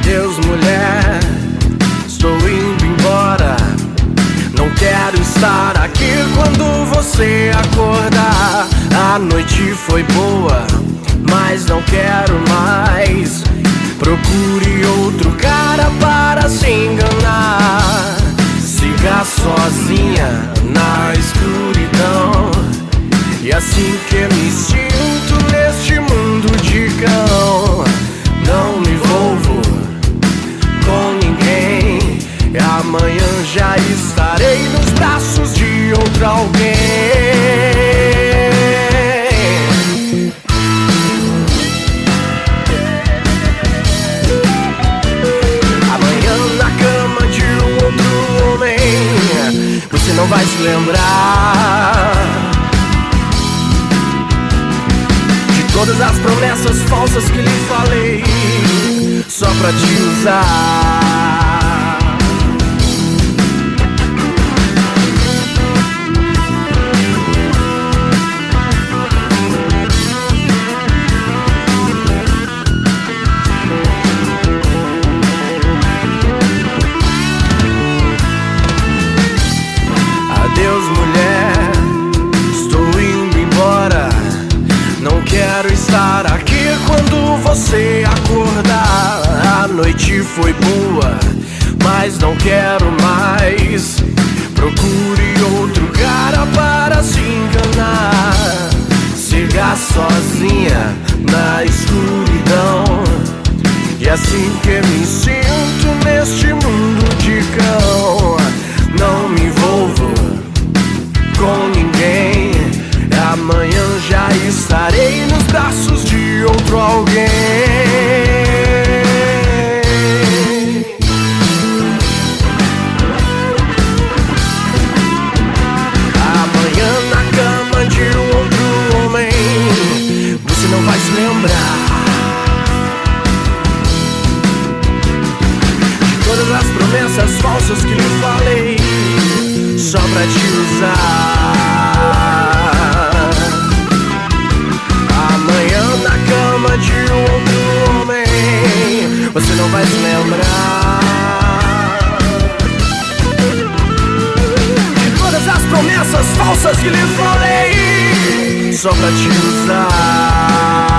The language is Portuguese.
Adeus, mulher, estou indo embora. Não quero estar aqui quando você acordar. A noite foi boa, mas não quero mais. Procure outro cara para se enganar. Siga sozinha na escuridão. E assim que me sinto neste mundo de cão. Não me envolvo com ninguém. E amanhã já estarei nos braços de outro alguém. Amanhã na cama de um outro homem, você não vai se lembrar de todas as promessas falsas que lhe falei, só pra te usar. Adeus, mulher, estou indo embora. Não quero estar aqui quando você acordar. A noite foi boa, mas não quero mais. Procure outro cara para se enganar. Siga sozinha na escuridão. E assim que me sinto neste mundo de cão. Não me envolvo com ninguém. Amanhã já estarei nos braços de outro alguém. Amanhã na cama de um outro homem, você não vai se lembrar de todas as promessas falsas que lhe falei, só pra te usar. Amanhã na cama de um outro homem, você não vai se lembrar de todas as promessas falsas que lhe falei, só pra te usar.